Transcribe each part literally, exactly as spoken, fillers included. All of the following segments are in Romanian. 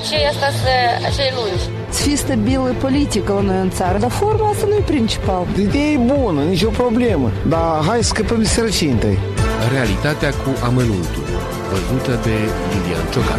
acei, asta să, acei lungi. Să fie stabilă politică la noi în țară, dar forma asta nu e principal. Ideea e bună, nicio problemă, dar hai să scăpăm de sărăcie întâi. Realitatea cu amănuntul, văzută de Lilian Ciocan.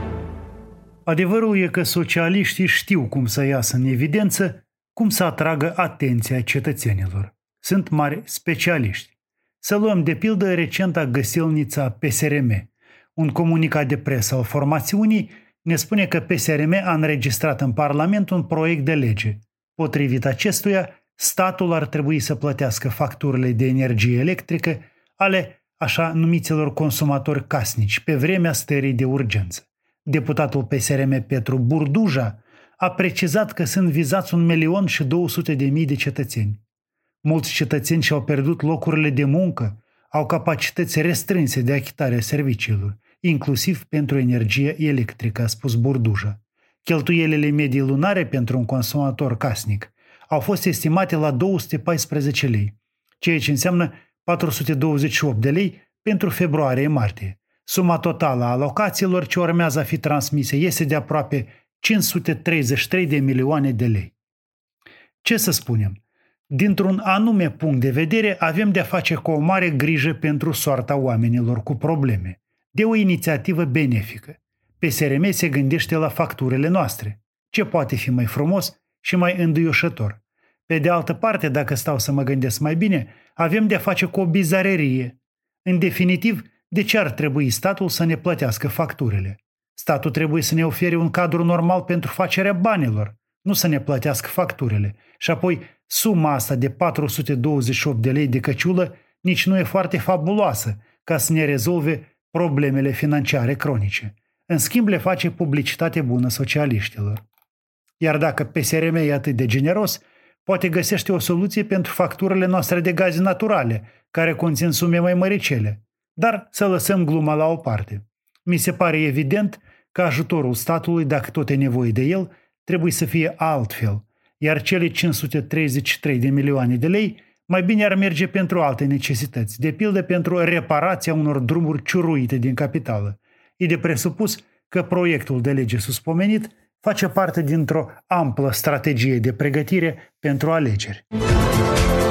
Adevărul e că socialiștii știu cum să iasă în evidență, cum să atragă atenția cetățenilor. Sunt mari specialiști. Să luăm de pildă recenta găsilnița P S R M. Un comunicat de presă al formațiunii ne spune că P S R M a înregistrat în Parlament un proiect de lege. Potrivit acestuia, statul ar trebui să plătească facturile de energie electrică ale așa numiților consumatori casnici pe vremea stării de urgență. Deputatul P S R M Petru Burduja a precizat că sunt vizați un milion și două sute de mii de cetățeni. Mulți cetățeni și-au pierdut locurile de muncă, au capacități restrânse de achitare a serviciilor, inclusiv pentru energie electrică, a spus Burduja. Cheltuielile medii lunare pentru un consumator casnic au fost estimate la două sute paisprezece lei, ceea ce înseamnă patru sute douăzeci și opt de lei pentru februarie-martie. Suma totală a alocațiilor ce urmează a fi transmise este de aproape cinci sute treizeci și trei de milioane de lei. Ce să spunem? Dintr-un anume punct de vedere, avem de-a face cu o mare grijă pentru soarta oamenilor cu probleme, de o inițiativă benefică. P S R M se gândește la facturile noastre. Ce poate fi mai frumos și mai înduioșător? Pe de altă parte, dacă stau să mă gândesc mai bine, avem de-a face cu o bizarerie. În definitiv, de ce ar trebui statul să ne plătească facturile? Statul trebuie să ne ofere un cadru normal pentru facerea banilor, nu să ne plătească facturile. Și apoi, suma asta de patru sute douăzeci și opt de lei de căciulă nici nu e foarte fabuloasă ca să ne rezolve problemele financiare cronice. În schimb, le face publicitate bună socialiștilor. Iar dacă P S R M e atât de generos, poate găsește o soluție pentru facturile noastre de gaze naturale, care conțin sume mai măricele. Dar să lăsăm gluma la o parte. Mi se pare evident că ajutorul statului, dacă tot e nevoie de el, trebuie să fie altfel, iar cele cinci sute treizeci și trei de milioane de lei mai bine ar merge pentru alte necesități, de pildă pentru reparația unor drumuri ciuruite din capitală. E de presupus că proiectul de lege suspomenit face parte dintr-o amplă strategie de pregătire pentru alegeri.